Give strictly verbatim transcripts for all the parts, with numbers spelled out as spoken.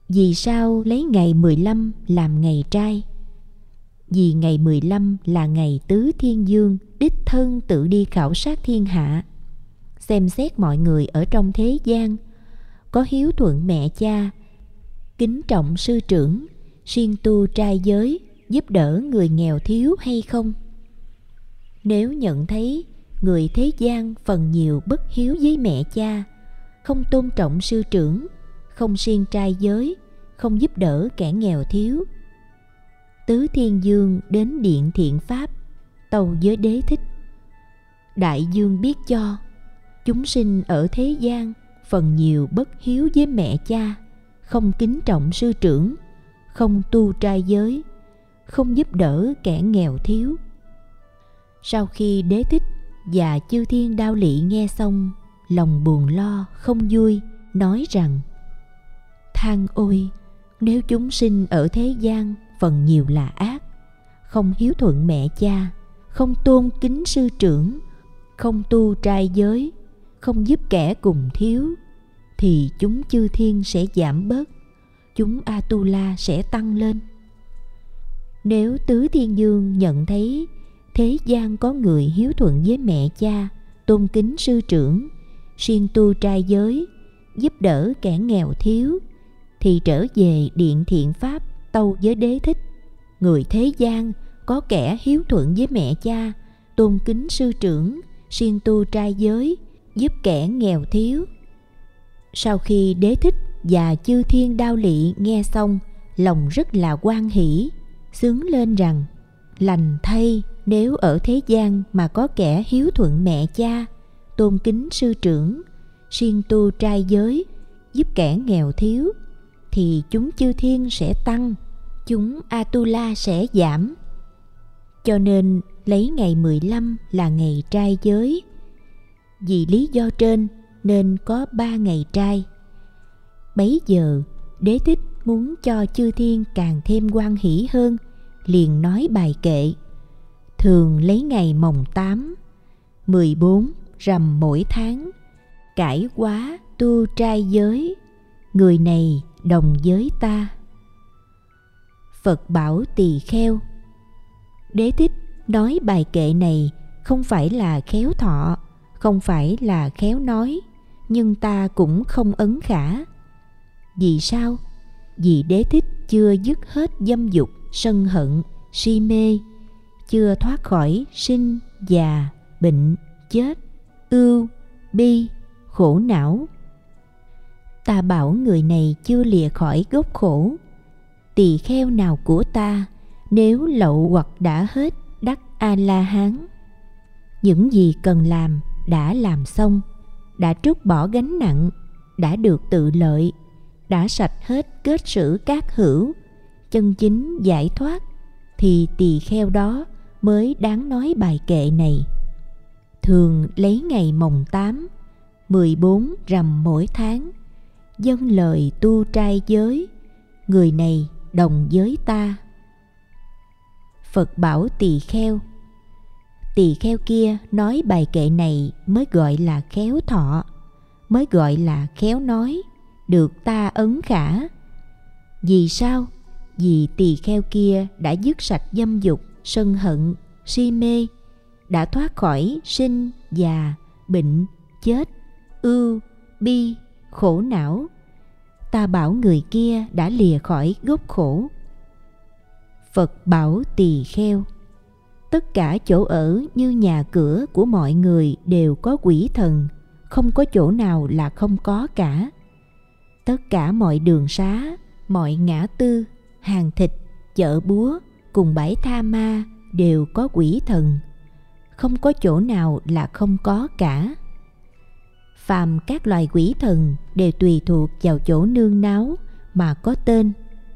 Vì sao lấy ngày mười lăm làm ngày trai? Vì ngày mười lăm là ngày Tứ Thiên Dương đích thân tự đi khảo sát thiên hạ, xem xét mọi người ở trong thế gian có hiếu thuận mẹ cha, kính trọng sư trưởng, siêng tu trai giới, giúp đỡ người nghèo thiếu hay không. Nếu nhận thấy người thế gian phần nhiều bất hiếu với mẹ cha, không tôn trọng sư trưởng, không siêng trai giới, không giúp đỡ kẻ nghèo thiếu, Tứ Thiên Dương đến điện Thiện Pháp tâu với Đế Thích: Đại dương biết cho, chúng sinh ở thế gian phần nhiều bất hiếu với mẹ cha, không kính trọng sư trưởng, không tu trai giới, không giúp đỡ kẻ nghèo thiếu. Sau khi Đế Thích và chư thiên đao lị nghe xong, lòng buồn lo không vui, nói rằng: Than ôi, nếu chúng sinh ở thế gian phần nhiều là ác, không hiếu thuận mẹ cha, không tôn kính sư trưởng, không tu trai giới, không giúp kẻ cùng thiếu, thì chúng chư thiên sẽ giảm bớt, chúng Atula sẽ tăng lên. Nếu Tứ Thiên Dương nhận thấy thế gian có người hiếu thuận với mẹ cha, tôn kính sư trưởng, siêng tu trai giới, giúp đỡ kẻ nghèo thiếu, thì trở về điện Thiện Pháp tâu với Đế Thích: Người thế gian có kẻ hiếu thuận với mẹ cha, tôn kính sư trưởng, siêng tu trai giới, giúp kẻ nghèo thiếu. Sau khi Đế Thích và chư thiên đao lị nghe xong, lòng rất là hoan hỷ, xướng lên rằng: Lành thay, nếu ở thế gian mà có kẻ hiếu thuận mẹ cha, tôn kính sư trưởng, siêng tu trai giới, giúp kẻ nghèo thiếu, thì chúng chư thiên sẽ tăng, chúng Atula sẽ giảm. Cho nên lấy ngày mười lăm là ngày trai giới. Vì lý do trên nên có ba ngày trai. Bấy giờ Đế Thích muốn cho chư thiên càng thêm hoan hỷ hơn, liền nói bài kệ: Thường lấy ngày mồng tám, mười bốn rằm mỗi tháng, cải quá tu trai giới, người này đồng với ta. Phật bảo Tỳ Kheo. Đế Thích nói bài kệ này không phải là khéo thọ, không phải là khéo nói, nhưng ta cũng không ấn khả. Vì sao? Vì Đế Thích chưa dứt hết dâm dục, sân hận, si mê, chưa thoát khỏi sinh, già, bệnh, chết, ưu, bi, khổ não. Ta bảo người này chưa lìa khỏi gốc khổ. Tỳ kheo nào của ta, nếu lậu hoặc đã hết, đắc A-la-hán. Những gì cần làm đã làm xong, đã trút bỏ gánh nặng, đã được tự lợi, đã sạch hết kết sử các hữu, chân chính giải thoát, thì tỳ kheo đó mới đáng nói bài kệ này. Thường lấy ngày mồng tám, mười bốn rằm mỗi tháng, dâng lời tu trai giới, người này đồng với ta. Phật bảo tỳ kheo. Tỳ kheo kia nói bài kệ này mới gọi là khéo thọ, mới gọi là khéo nói, được ta ấn khả. Vì sao? Vì tỳ kheo kia đã dứt sạch dâm dục, sân hận, si mê, đã thoát khỏi sinh, già, bệnh, chết, ưu, bi, khổ não. Ta bảo người kia đã lìa khỏi gốc khổ. Phật bảo tỳ kheo. Tất cả chỗ ở như nhà cửa của mọi người đều có quỷ thần, không có chỗ nào là không có cả. Tất cả mọi đường xá, mọi ngã tư, hàng thịt, chợ búa cùng bãi tha ma đều có quỷ thần, không có chỗ nào là không có cả. Phàm các loài quỷ thần đều tùy thuộc vào chỗ nương náu mà có tên.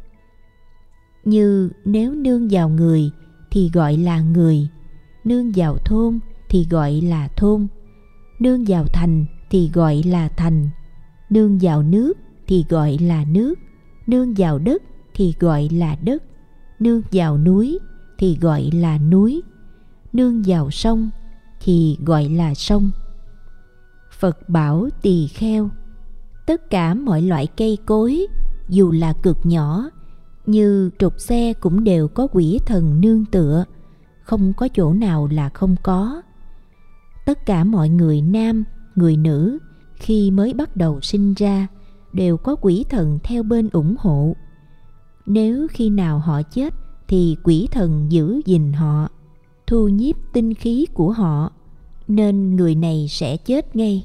Như nếu nương vào người thì gọi là người, nương vào thôn thì gọi là thôn, nương vào thành thì gọi là thành, nương vào nước thì gọi là nước, nương vào đất thì gọi là đất, nương vào núi thì gọi là núi, nương vào sông thì gọi là sông. Phật bảo tỳ kheo. Tất cả mọi loại cây cối, dù là cực nhỏ, như trục xe cũng đều có quỷ thần nương tựa, không có chỗ nào là không có. Tất cả mọi người nam, người nữ khi mới bắt đầu sinh ra đều có quỷ thần theo bên ủng hộ. Nếu khi nào họ chết thì quỷ thần giữ gìn họ, thu nhiếp tinh khí của họ, nên người này sẽ chết ngay.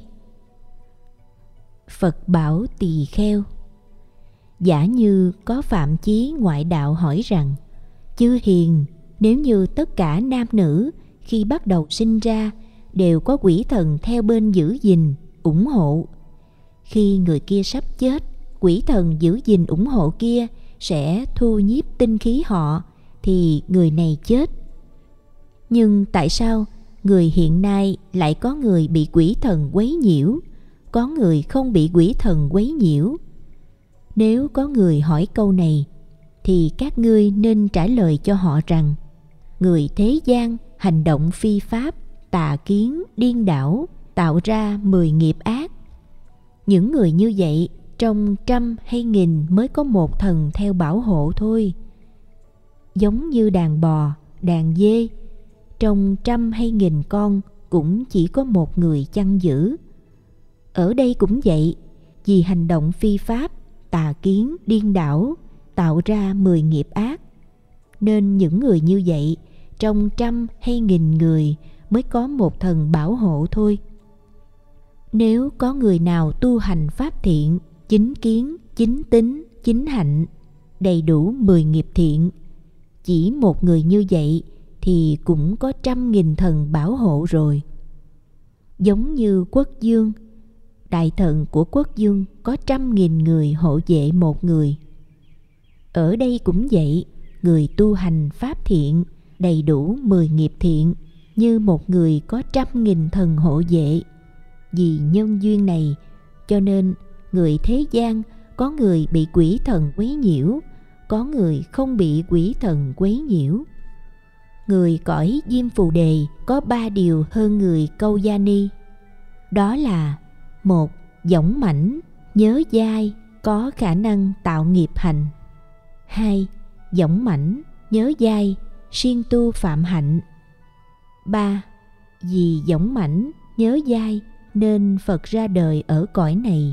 Phật bảo Tỳ Kheo: giả như có Phạm Chí ngoại đạo hỏi rằng: chư hiền, nếu như tất cả nam nữ khi bắt đầu sinh ra đều có quỷ thần theo bên giữ gìn, ủng hộ, khi người kia sắp chết, quỷ thần giữ gìn ủng hộ kia sẽ thu nhiếp tinh khí họ, thì người này chết. Nhưng tại sao người hiện nay lại có người bị quỷ thần quấy nhiễu, có người không bị quỷ thần quấy nhiễu? Nếu có người hỏi câu này, thì các ngươi nên trả lời cho họ rằng: người thế gian hành động phi pháp, tà kiến, điên đảo, tạo ra mười nghiệp ác. Những người như vậy trong trăm hay nghìn mới có một thần theo bảo hộ thôi. Giống như đàn bò, đàn dê, trong trăm hay nghìn con cũng chỉ có một người chăn giữ. Ở đây cũng vậy, vì hành động phi pháp, tà kiến, điên đảo, tạo ra mười nghiệp ác, nên những người như vậy trong trăm hay nghìn người mới có một thần bảo hộ thôi. Nếu có người nào tu hành pháp thiện, chính kiến, chính tính, chính hạnh, đầy đủ mười nghiệp thiện, chỉ một người như vậy thì cũng có trăm nghìn thần bảo hộ rồi. Giống như quốc vương, đại thần của quốc vương có trăm nghìn người hộ vệ một người. Ở đây cũng vậy, người tu hành pháp thiện, đầy đủ mười nghiệp thiện, như một người có trăm nghìn thần hộ vệ. Vì nhân duyên này, cho nên người thế gian có người bị quỷ thần quấy nhiễu, có người không bị quỷ thần quấy nhiễu. Người cõi Diêm Phù Đề có ba điều hơn người Câu Gia Ni. Đó là: một, dõng mãnh, nhớ dai, có khả năng tạo nghiệp hành. Hai, dõng mãnh, nhớ dai, siêng tu phạm hạnh. Ba, vì dõng mãnh, nhớ dai nên Phật ra đời ở cõi này.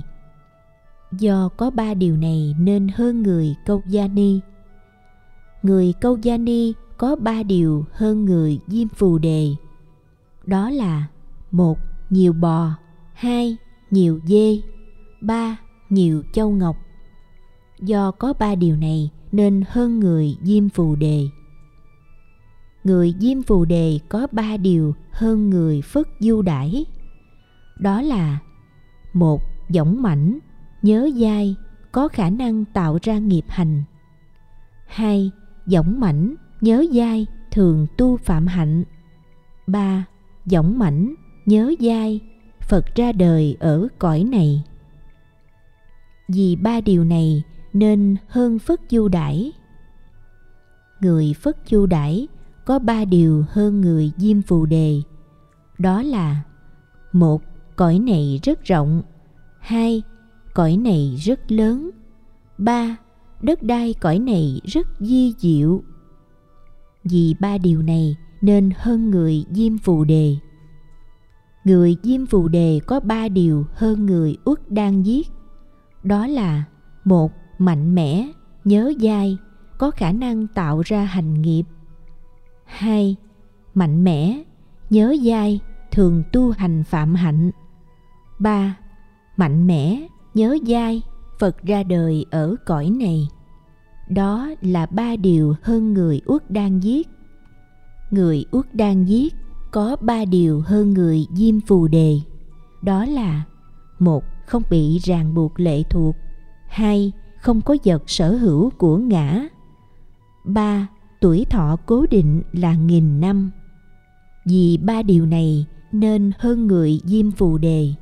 Do có ba điều này nên hơn người Câu Gia Ni. Người Câu Gia Ni có ba điều hơn người Diêm Phù Đề. Đó là: một, nhiều bò. Hai, nhiều dê. Ba, nhiều châu ngọc. Do có ba điều này nên hơn người Diêm Phù Đề. Người Diêm Phù Đề có ba điều hơn người Phất Du Đãi. Đó là: một, dõng mãnh, nhớ dai, có khả năng tạo ra nghiệp hành. Hai, dõng mãnh, nhớ dai, thường tu phạm hạnh. Ba, dõng mãnh, nhớ dai, Phật ra đời ở cõi này. Vì ba điều này nên hơn Phất Du Đãi. Người Phất Du Đãi có ba điều hơn người Diêm Phù Đề. Đó là: một, cõi này rất rộng. Hai, cõi này rất lớn. Ba, đất đai cõi này rất di diệu. Vì ba điều này nên hơn người Diêm Phù Đề. Người Diêm Phù Đề có ba điều hơn người Uất Đan Giết. Đó là: một, mạnh mẽ, nhớ dai, có khả năng tạo ra hành nghiệp. Hai, mạnh mẽ, nhớ dai, thường tu hành phạm hạnh. Ba, mạnh mẽ, nhớ dai, Phật ra đời ở cõi này. Đó là ba điều hơn người Uất Đan Giết. Người Uất Đan Giết có ba điều hơn người Diêm Phù Đề. Đó là: một, không bị ràng buộc lệ thuộc. Hai, không có vật sở hữu của ngã. Ba, tuổi thọ cố định là nghìn năm. Vì ba điều này nên hơn người Diêm Phù Đề.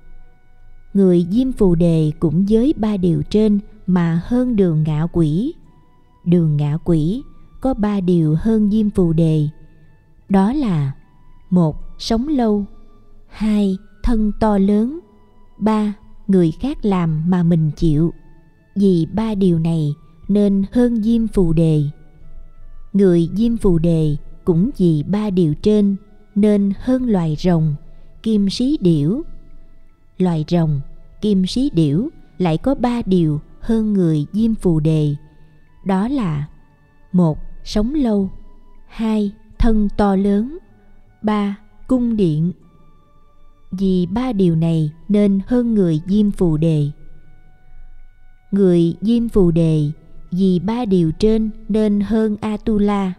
Người Diêm Phù Đề cũng với ba điều trên mà hơn Đường Ngạ Quỷ. Đường Ngạ Quỷ có ba điều hơn Diêm Phù Đề. Đó là: một, sống lâu. Hai, thân to lớn. Ba, người khác làm mà mình chịu. Vì ba điều này nên hơn Diêm Phù Đề. Người Diêm Phù Đề cũng vì ba điều trên nên hơn loài rồng, kim sĩ điểu. Loài rồng, kim sĩ điểu lại có ba điều hơn người Diêm Phù Đề. Đó là: một. Sống lâu. Hai. Thân to lớn. Ba. Cung điện. Vì ba điều này nên hơn người Diêm Phù Đề. Người Diêm Phù Đề vì ba điều trên nên hơn Atula.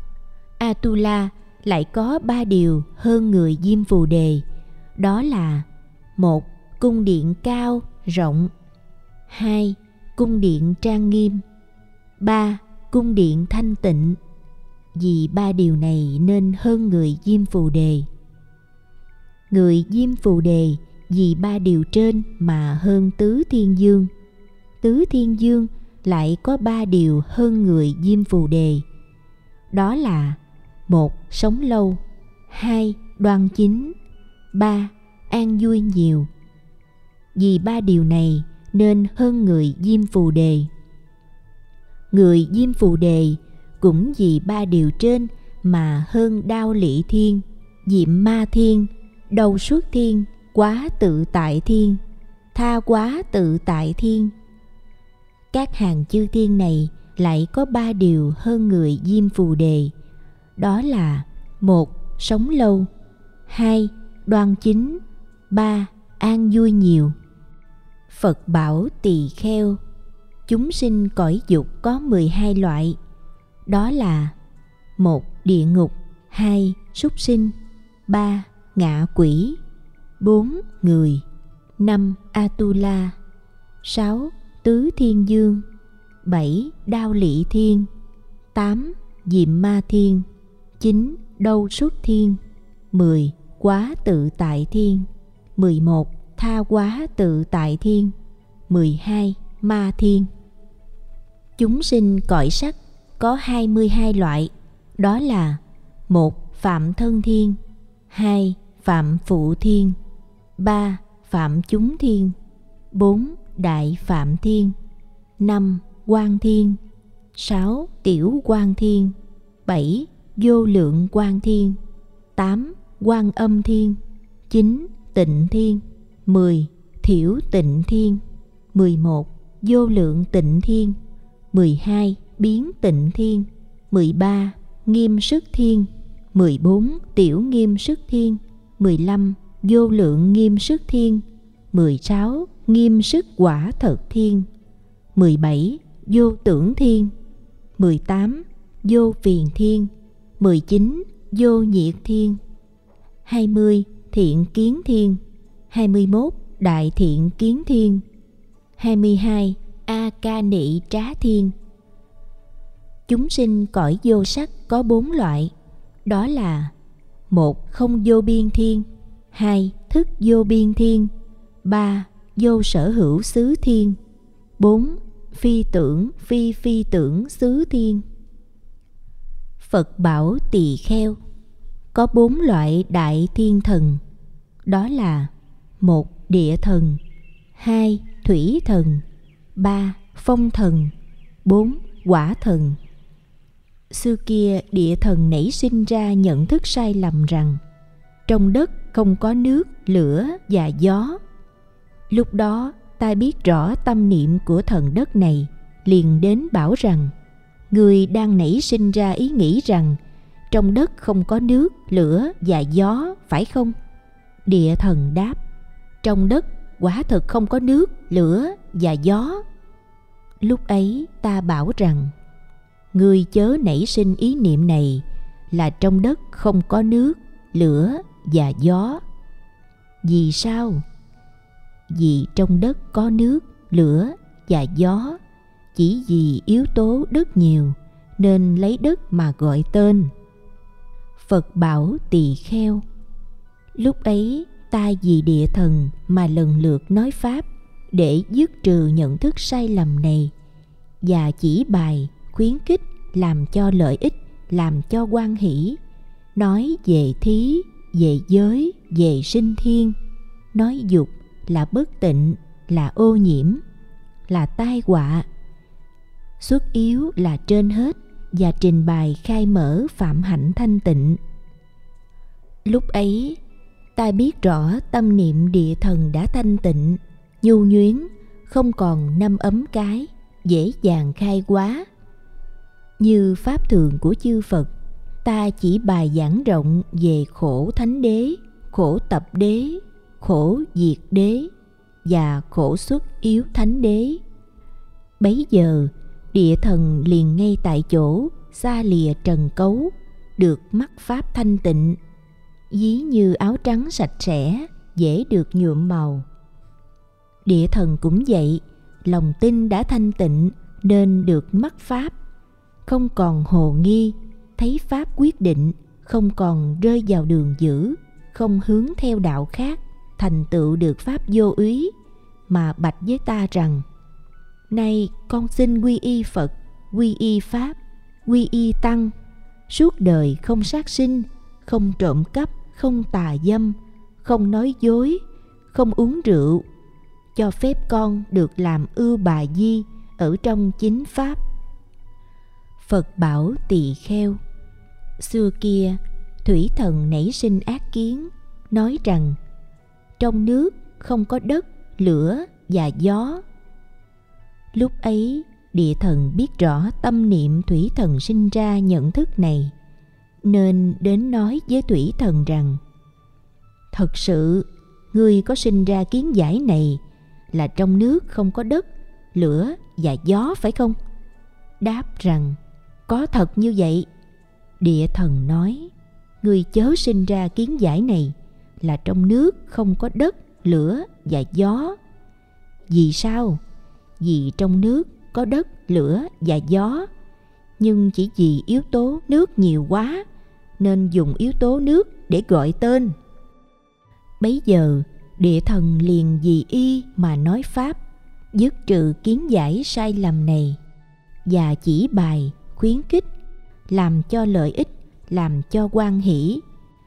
Atula lại có ba điều hơn người Diêm Phù Đề. Đó là: một. Cung điện cao, rộng. Hai. Cung điện trang nghiêm. Ba. Cung điện thanh tịnh. Vì ba điều này nên hơn người Diêm Phù Đề. Người Diêm Phù Đề vì ba điều trên mà hơn Tứ Thiên Dương. Tứ Thiên Dương lại có ba điều hơn người Diêm Phù Đề. Đó là: một. Sống lâu. Hai. Đoan chính. Ba. An vui nhiều. Vì ba điều này nên hơn người Diêm Phù Đề. Người Diêm Phù Đề cũng vì ba điều trên mà hơn Đao Lị Thiên, Diệm Ma Thiên, Đầu Xuất Thiên, Quá Tự Tại Thiên, Tha Quá Tự Tại Thiên. Các hàng chư thiên này lại có ba điều hơn người Diêm Phù Đề. Đó là: một. Sống lâu. Hai. Đoan chính. Ba. An vui nhiều. Phật bảo Tỳ Kheo: chúng sinh cõi dục có mười hai loại. Đó là: một. Địa ngục. Hai. Súc sinh. Ba. Ngạ quỷ. Bốn. Người. Năm. Atula. Sáu. Tứ Thiên Dương. Bảy. Đao Lị Thiên. Tám. Diệm Ma Thiên. Chín. Đâu Xuất Thiên. Mười. Quá Tự Tại Thiên. Mười một. Tha Quá Tự Tại Thiên. Mười hai. Ma Thiên. Chúng sinh cõi sắc có hai mươi hai loại. Đó là: một. Phạm Thân Thiên. Hai. Phạm Phụ Thiên. Ba. Phạm Chúng Thiên. Bốn. Đại Phạm Thiên. Năm. Quang Thiên. Sáu. Tiểu Quang Thiên. Bảy. Vô Lượng Quang Thiên. Tám. Quan Âm Thiên. Chín. Tịnh Thiên. Mười. Thiểu Tịnh Thiên. Mười một. Vô Lượng Tịnh Thiên. Mười hai. Biến Tịnh Thiên. Mười ba. Nghiêm Sức Thiên. Mười bốn. Tiểu Nghiêm Sức Thiên. Mười lăm. Vô Lượng Nghiêm Sức Thiên. Mười sáu. Nghiêm Sức Quả Thật Thiên. Mười bảy. Vô Tưởng Thiên. Mười tám. Vô Phiền Thiên. Mười chín. Vô Nhiệt Thiên. Hai mươi. Thiện Kiến Thiên. Hai mươi mốt. Đại Thiện Kiến Thiên. Hai mươi hai. A Ca Nị Trá Thiên. Chúng sinh cõi vô sắc có bốn loại. Đó là: một. Không vô biên thiên. Hai. Thức vô biên thiên. Ba. Vô sở hữu xứ thiên. Bốn. Phi tưởng phi phi tưởng xứ thiên. Phật bảo Tỳ Kheo: có bốn loại đại thiên thần. Đó là: một. Địa thần. Hai. Thủy thần. Ba. Phong thần. Bốn. Quả thần. Xưa kia địa thần nảy sinh ra nhận thức sai lầm rằng trong đất không có nước, lửa và gió. Lúc đó ta biết rõ tâm niệm của thần đất này, liền đến bảo rằng: người đang nảy sinh ra ý nghĩ rằng trong đất không có nước, lửa và gió, phải không? Địa thần đáp: trong đất quả thật không có nước, lửa và gió. Lúc ấy ta bảo rằng: ngươi chớ nảy sinh ý niệm này là trong đất không có nước, lửa và gió. Vì sao? Vì trong đất có nước, lửa và gió, chỉ vì yếu tố đất nhiều nên lấy đất mà gọi tên. Phật bảo Tỳ Kheo: lúc ấy ta vì địa thần mà lần lượt nói pháp để dứt trừ nhận thức sai lầm này, và chỉ bài khuyến khích làm cho lợi ích, làm cho hoan hỷ, nói về thí, về giới, về sinh thiên, nói dục là bất tịnh, là ô nhiễm, là tai họa. Xuất yếu là trên hết, và trình bày khai mở phạm hạnh thanh tịnh. Lúc ấy, ta biết rõ tâm niệm địa thần đã thanh tịnh, nhu nhuyến, không còn năm ấm cái, dễ dàng khai hóa. Như pháp thường của chư Phật, ta chỉ bài giảng rộng về khổ thánh đế, khổ tập đế, khổ diệt đế và khổ xuất yếu thánh đế. Bấy giờ, địa thần liền ngay tại chỗ, xa lìa trần cấu, được mắc pháp thanh tịnh, ví như áo trắng sạch sẽ, dễ được nhuộm màu. Địa thần cũng vậy, lòng tin đã thanh tịnh nên được mắc pháp, không còn hồ nghi, thấy pháp quyết định, không còn rơi vào đường dữ, không hướng theo đạo khác, thành tựu được pháp vô úy, mà bạch với ta rằng: nay con xin quy y Phật, quy y Pháp, quy y Tăng, suốt đời không sát sinh, không trộm cắp, không tà dâm, không nói dối, không uống rượu, cho phép con được làm ưu bà di ở trong chính pháp. Phật bảo Tỳ Kheo: xưa kia thủy thần nảy sinh ác kiến, nói rằng trong nước không có đất, lửa và gió. Lúc ấy địa thần biết rõ tâm niệm thủy thần sinh ra nhận thức này, nên đến nói với thủy thần rằng: thật sự ngươi có sinh ra kiến giải này là trong nước không có đất, lửa và gió phải không? Đáp rằng: có thật như vậy. Địa thần nói: ngươi chớ sinh ra kiến giải này là trong nước không có đất, lửa và gió. Vì sao? Vì trong nước có đất, lửa và gió, nhưng chỉ vì yếu tố nước nhiều quá nên dùng yếu tố nước để gọi tên. Bấy giờ địa thần liền vì y mà nói pháp, dứt trừ kiến giải sai lầm này, và chỉ bài khuyến khích, làm cho lợi ích, làm cho hoan hỷ,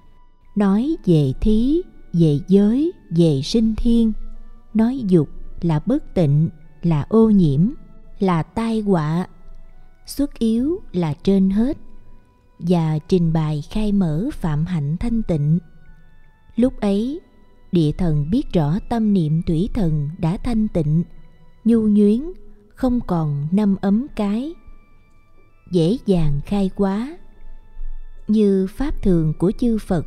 nói về thí, về giới, về sinh thiên, nói dục là bất tịnh, là ô nhiễm, là tai họa, xuất yếu là trên hết, và trình bày khai mở phạm hạnh thanh tịnh. Lúc ấy địa thần biết rõ tâm niệm thủy thần đã thanh tịnh, nhu nhuyến, không còn năm ấm cái, dễ dàng khai hóa. Như pháp thường của chư Phật,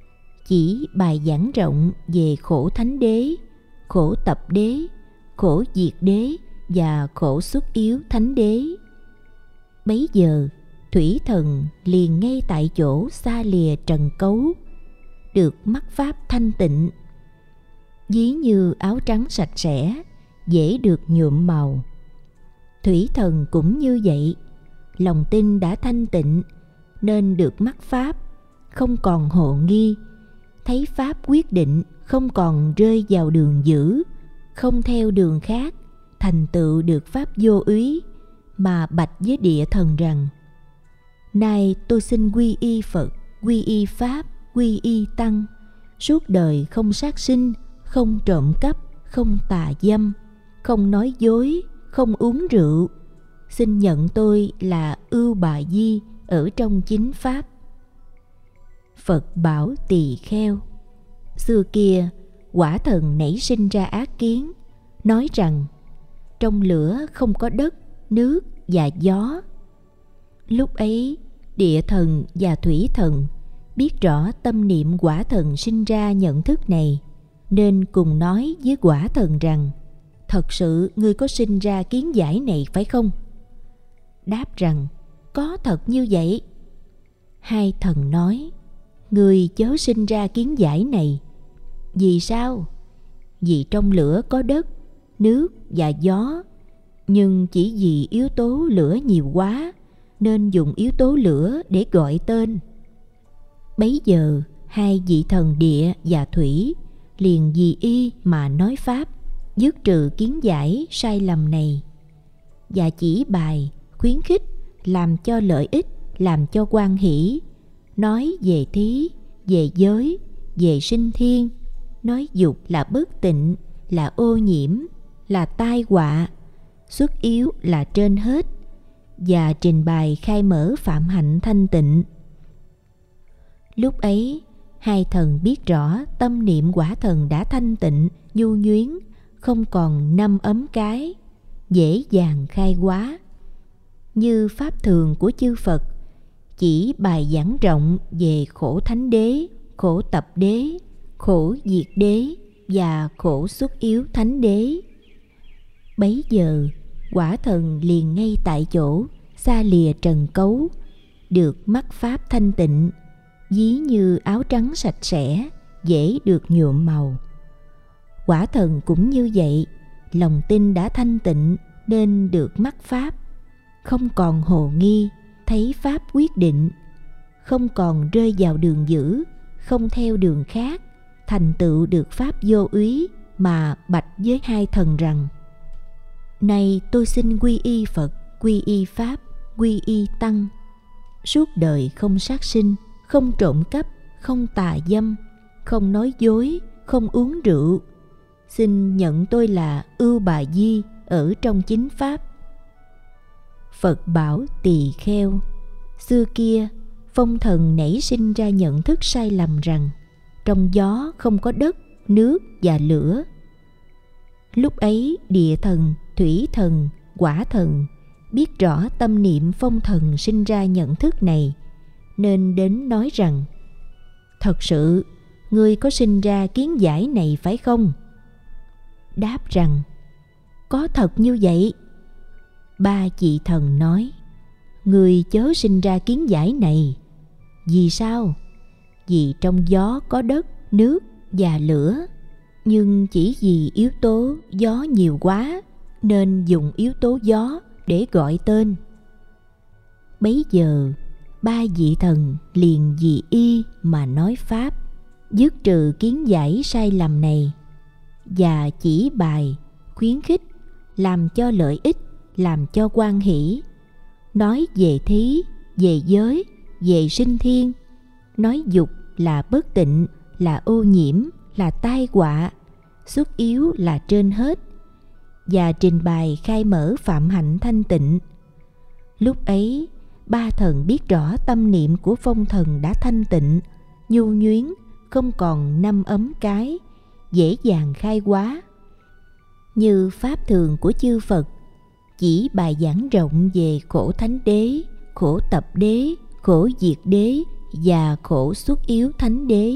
chỉ bài giảng rộng về khổ thánh đế, khổ tập đế, khổ diệt đế và khổ xuất yếu thánh đế. Bấy giờ thủy thần liền ngay tại chỗ, xa lìa trần cấu, được mắc pháp thanh tịnh, ví như áo trắng sạch sẽ, dễ được nhuộm màu. Thủy thần cũng như vậy, lòng tin đã thanh tịnh nên được mắc pháp, không còn hồ nghi, thấy pháp quyết định, không còn rơi vào đường dữ, không theo đường khác, thành tựu được pháp vô úy, mà bạch với địa thần rằng: nay tôi xin quy y Phật, quy y Pháp, quy y Tăng, suốt đời không sát sinh, không trộm cắp, không tà dâm, không nói dối, không uống rượu, xin nhận tôi là ưu bà di ở trong chính pháp. Phật bảo Tỳ Kheo: xưa kia quả thần nảy sinh ra ác kiến, nói rằng trong lửa không có đất, nước và gió. Lúc ấy địa thần và thủy thần biết rõ tâm niệm quả thần sinh ra nhận thức này, nên cùng nói với quả thần rằng: thật sự ngươi có sinh ra kiến giải này phải không? Đáp rằng: có thật như vậy. Hai thần nói: ngươi chớ sinh ra kiến giải này. Vì sao? Vì trong lửa có đất, nước và gió, nhưng chỉ vì yếu tố lửa nhiều quá nên dùng yếu tố lửa để gọi tên. Bấy giờ hai vị thần địa và thủy liền vì y mà nói pháp, dứt trừ kiến giải sai lầm này, và chỉ bài khuyến khích, làm cho lợi ích, làm cho hoan hỷ, nói về thí, về giới, về sinh thiên, nói dục là bất tịnh, là ô nhiễm, là tai họa, xuất yếu là trên hết, và trình bày khai mở phạm hạnh thanh tịnh. Lúc ấy, hai thần biết rõ tâm niệm quả thần đã thanh tịnh, nhu nhuyến, không còn năm ấm cái, dễ dàng khai hóa. Như pháp thường của chư Phật, chỉ bài giảng rộng về khổ thánh đế, khổ tập đế, khổ diệt đế và khổ xuất yếu thánh đế. Bấy giờ, quả thần liền ngay tại chỗ, xa lìa trần cấu, được mắt pháp thanh tịnh, ví như áo trắng sạch sẽ, dễ được nhuộm màu. Quả thần cũng như vậy, lòng tin đã thanh tịnh nên được mắt pháp, không còn hồ nghi, thấy pháp quyết định, không còn rơi vào đường dữ, không theo đường khác, thành tựu được pháp vô úy, mà bạch với hai thần rằng: Này tôi xin quy y Phật, quy y Pháp, quy y Tăng, suốt đời không sát sinh, không trộm cắp, không tà dâm, không nói dối, không uống rượu. Xin nhận tôi là Ưu Bà Di ở trong chính Pháp. Phật bảo Tỳ Kheo: Xưa kia, phong thần nảy sinh ra nhận thức sai lầm rằng trong gió không có đất, nước và lửa. Lúc ấy địa thần, thủy thần, hỏa thần biết rõ tâm niệm phong thần sinh ra nhận thức này, nên đến nói rằng: Thật sự, ngươi có sinh ra kiến giải này phải không? Đáp rằng: Có thật như vậy. Ba vị thần nói: Ngươi chớ sinh ra kiến giải này. Vì sao? Vì trong gió có đất, nước và lửa, nhưng chỉ vì yếu tố gió nhiều quá nên dùng yếu tố gió để gọi tên. Bấy giờ ba vị thần liền vì y mà nói pháp, dứt trừ kiến giải sai lầm này, và chỉ bài, khuyến khích, làm cho lợi ích, làm cho hoan hỷ, nói về thí, về giới, về sinh thiên, nói dục là bất tịnh, là ô nhiễm, là tai họa, xuất yếu là trên hết, và trình bày khai mở phạm hạnh thanh tịnh. Lúc ấy, ba thần biết rõ tâm niệm của phong thần đã thanh tịnh, nhu nhuyến, không còn năm ấm cái, dễ dàng khai hóa. Như pháp thường của chư Phật, chỉ bài giảng rộng về khổ thánh đế, khổ tập đế, khổ diệt đế và khổ xuất yếu thánh đế.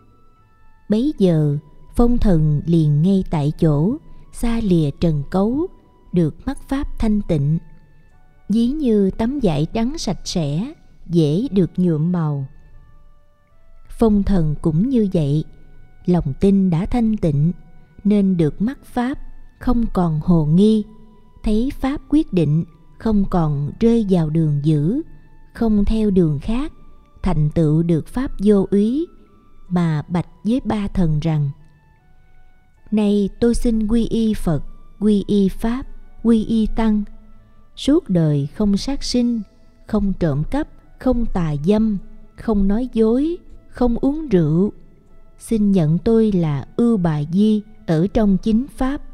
Bấy giờ, phong thần liền ngay tại chỗ, xa lìa trần cấu, được mắt pháp thanh tịnh, ví như tấm vải trắng sạch sẽ, dễ được nhuộm màu. Phong thần cũng như vậy, lòng tin đã thanh tịnh nên được mắt pháp, không còn hồ nghi, thấy pháp quyết định, không còn rơi vào đường dữ, không theo đường khác, thành tựu được pháp vô úy, mà bạch với ba thần rằng: Này tôi xin quy y Phật, quy y Pháp, quy y Tăng, suốt đời không sát sinh, không trộm cắp, không tà dâm, không nói dối, không uống rượu. Xin nhận tôi là Ưu Bà Di ở trong chính Pháp.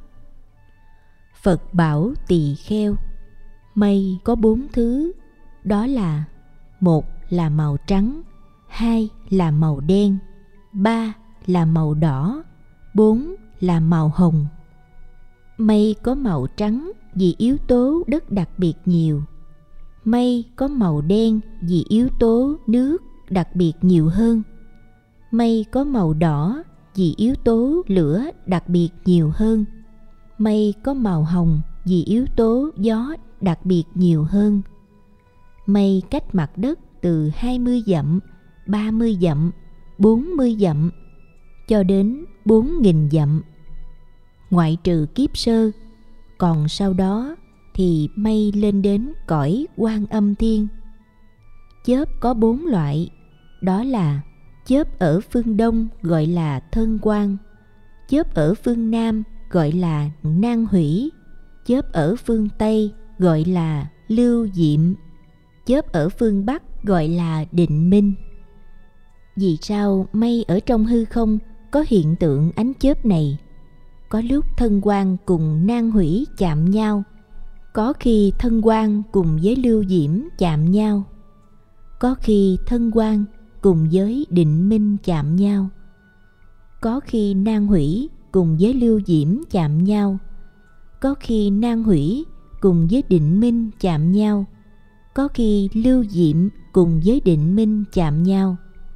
Phật bảo Tỳ Kheo: Mây có bốn thứ, đó là: một là màu trắng, hai là màu đen, ba là màu đỏ, bốn là màu hồng. Mây có màu trắng vì yếu tố đất đặc biệt nhiều. Mây có màu đen vì yếu tố nước đặc biệt nhiều hơn. Mây có màu đỏ vì yếu tố lửa đặc biệt nhiều hơn. Mây có màu hồng vì yếu tố gió đặc biệt nhiều hơn. Mây cách mặt đất từ hai mươi dặm, ba mươi dặm, bốn mươi dặm cho đến bốn nghìn dặm, ngoại trừ kiếp sơ. Còn sau đó thì mây lên đến cõi Quan Âm Thiên. Chớp có bốn loại, đó là: chớp ở phương Đông gọi là Thân Quang, chớp ở phương Nam gọi là Nan Hủy, chớp ở phương Tây gọi là Lưu Diệm, chớp ở phương Bắc gọi là Định Minh. Vì sao mây ở trong hư không có hiện tượng ánh chớp này? Có lúc Thân Quang cùng Nan Hủy chạm nhau, Có khi thân quan cùng với lưu diễm chạm nhau, có khi thân quan cùng với định minh chạm nhau, có khi nan hủy cùng với lưu diễm chạm nhau, có khi nan hủy cùng với định minh chạm nhau, có khi lưu diễm cùng với định minh chạm nhau.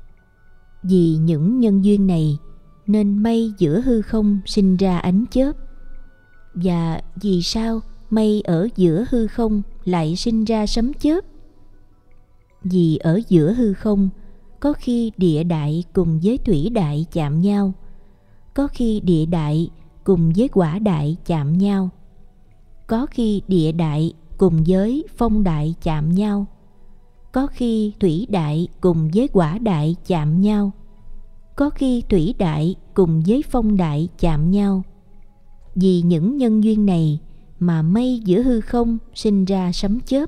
Vì những nhân duyên này nên mây giữa hư không sinh ra ánh chớp. Và vì sao mây ở giữa hư không lại sinh ra sấm chớp? Vì ở giữa hư không có khi địa đại cùng với thủy đại chạm nhau, có khi địa đại cùng với hỏa đại chạm nhau, có khi địa đại cùng với phong đại chạm nhau, có khi thủy đại cùng với hỏa đại chạm nhau, có khi thủy đại cùng với phong đại chạm nhau. Vì những nhân duyên này mà mây giữa hư không sinh ra sấm chớp.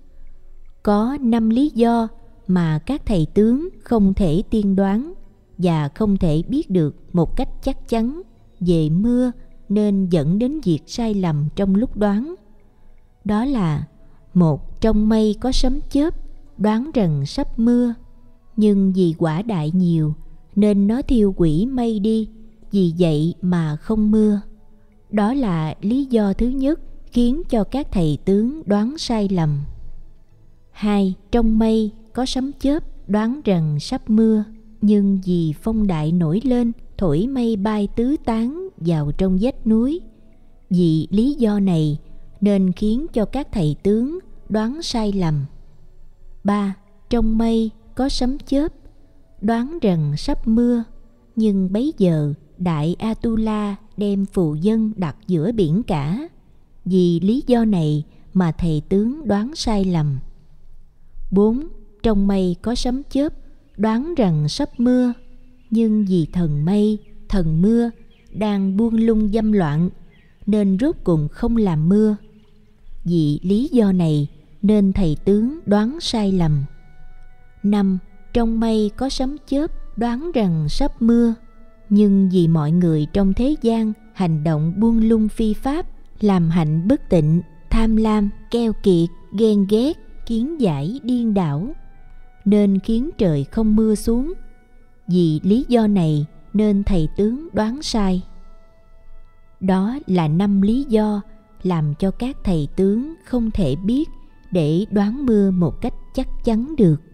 Có năm lý do mà các thầy tướng không thể tiên đoán và không thể biết được một cách chắc chắn về mưa, nên dẫn đến việc sai lầm trong lúc đoán. Đó là: một, trong mây có sấm chớp, đoán rằng sắp mưa, nhưng vì quả đại nhiều nên nó thiêu hủy mây đi, vì vậy mà không mưa. Đó là lý do thứ nhất khiến cho các thầy tướng đoán sai lầm. Hai, trong mây có sấm chớp, đoán rằng sắp mưa, nhưng vì phong đại nổi lên thổi mây bay tứ tán vào trong vách núi. Vì lý do này nên khiến cho các thầy tướng đoán sai lầm. Ba, trong mây có sấm chớp, đoán rằng sắp mưa, nhưng bấy giờ Đại Atula đem phù dân đặt giữa biển cả. Vì lý do này mà thầy tướng đoán sai lầm. Bốn, trong mây có sấm chớp, đoán rằng sắp mưa, nhưng vì thần mây, thần mưa đang buông lung dâm loạn nên rốt cùng không làm mưa. Vì lý do này nên thầy tướng đoán sai lầm. Năm, trong mây có sấm chớp, đoán rằng sắp mưa, nhưng vì mọi người trong thế gian hành động buông lung phi pháp, làm hạnh bất tịnh, tham lam, keo kiệt, ghen ghét, kiến giải điên đảo, nên khiến trời không mưa xuống. Vì lý do này nên thầy tướng đoán sai. Đó là năm lý do làm cho các thầy tướng không thể biết để đoán mưa một cách chắc chắn được.